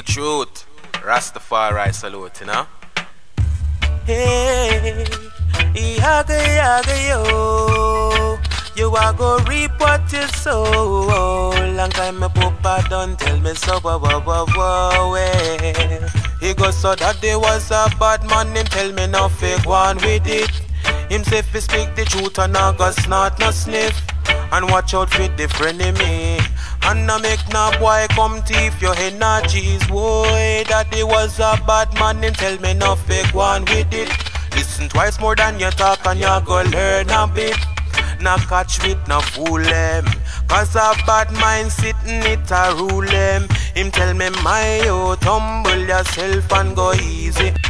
Truth, Rastafari salute, you know. Hey, yaga yo, you a go reap what you sow. Long time my papa don't tell me so. He go so that there was a bad man. Him tell me no fake one with it. Him say fi speak the truth and I go snort no sniff. And watch out for the frenemy. And no make no boy come thief your energies. Boy, that he was a bad man. Him tell me no fake one with it. Listen twice more than you talk and you go learn a bit. No catch with no fool them. Cause a bad mind sitting it a rule them. Him tell me my youth, humble yourself and go easy.